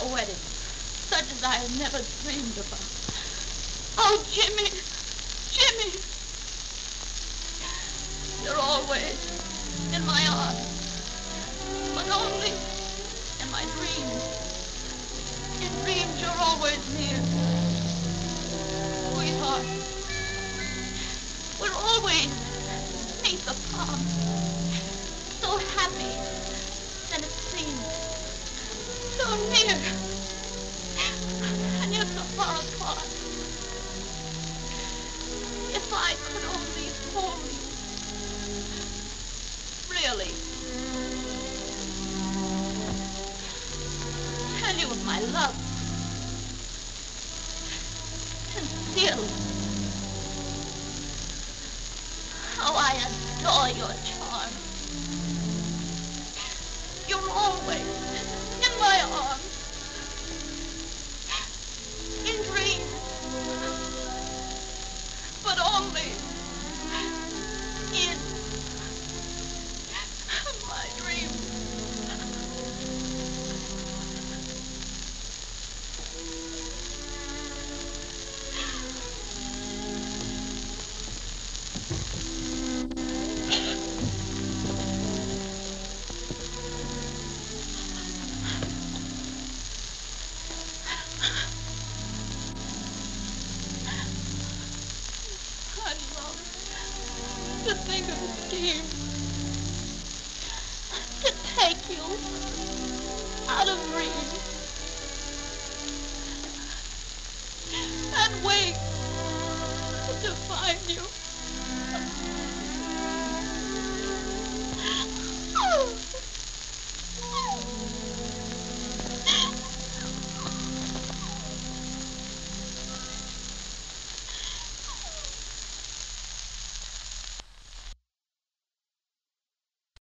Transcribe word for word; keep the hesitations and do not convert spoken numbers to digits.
our wedding, such as I had never dreamed about. Oh, Jimmy, Jimmy, you're always in my arms, but only in my dreams. In dreams, you're always near. Sweetheart, we're always beneath the palm, so happy, and it seems so near, and yet so far apart. If I could only hold you, really, tell you of my love, sincerely, how I adore your charm. You're always in my arms, in dreams, but only in my dreams. I love to think of a scheme to take you out of dreams